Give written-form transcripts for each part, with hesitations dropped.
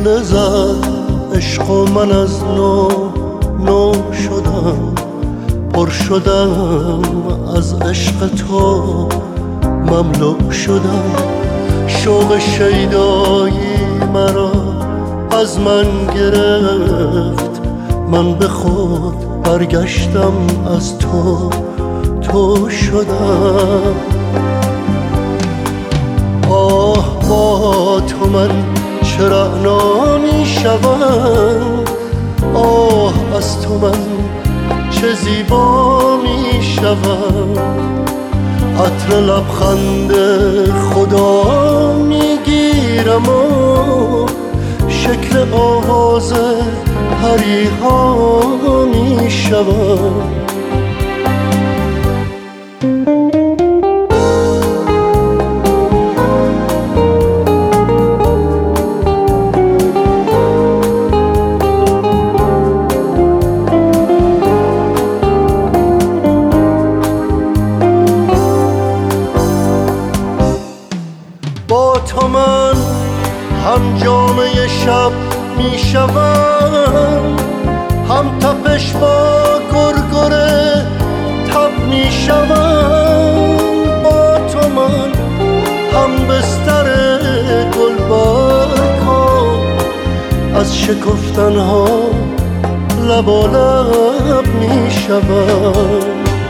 شعله زد عشق و من از نو شدم، پر شدم از عشق تو، مملو شدم. شوق شیدایی مرا از من گرفت، من به خود برگشتم از تو شدم. آه با تو من چه رعنا می شوم، آه از تو من چه زیبا می شوم. عطر لبخند خدا می گیرم و شکل آواز پریها می شوم. با تو من هم جامعه شب می شوم، هم تپش با گرگره تب می شوم. با تو من هم بستر گلبرگ‌ها، از شکفتنها لبالب می شوم.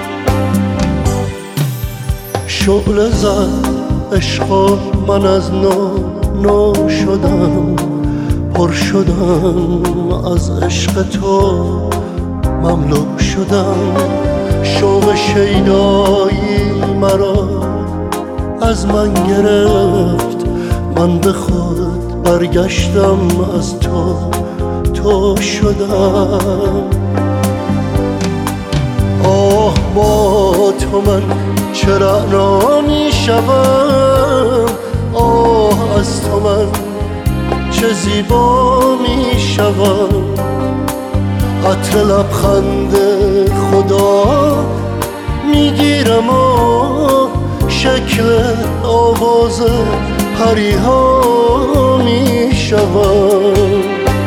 شعله زد عشق و من از نو شدم، پر شدم از عشق تو، مملو شدم. شوق شیدایی مرا از من گرفت، من به خود برگشتم از تو شدم. آه با تو من چه رعنا می شوم، آه از تو من چه زیبا می شوم. عطر لبخند خدا می گیرم و شکل آواز پریها می شوم.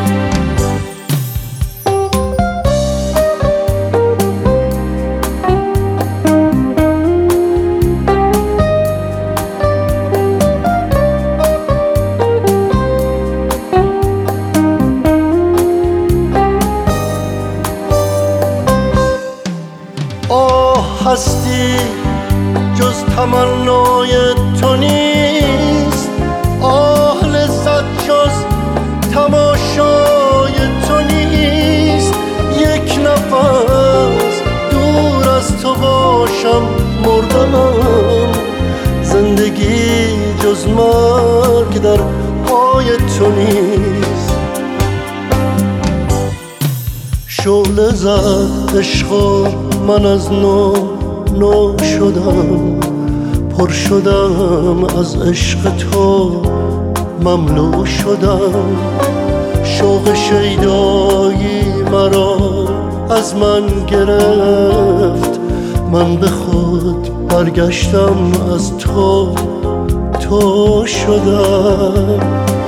هستی جز تمنای تو نیست، آه لذت جز تماشای تو نیست. یک نفس دور از تو باشم مردم، زندگی جز مرگ در پای تو نیست. شعله زد عشق و من از نو شدم، پر شدم از عشق تو، مملو شدم. شوق شیدایی مرا از من گرفت، من به خود برگشتم از تو شدم.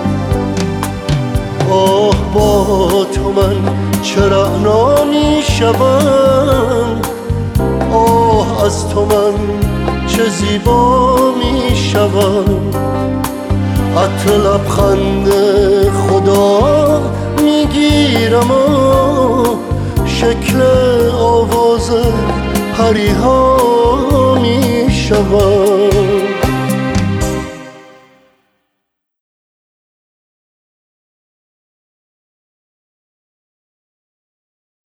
آه با تو من چه رعنا می شوم، آه از تو من چه زیبا می شوم. عطر لبخند خدا می گیرم و شکل آواز پریها می شوم.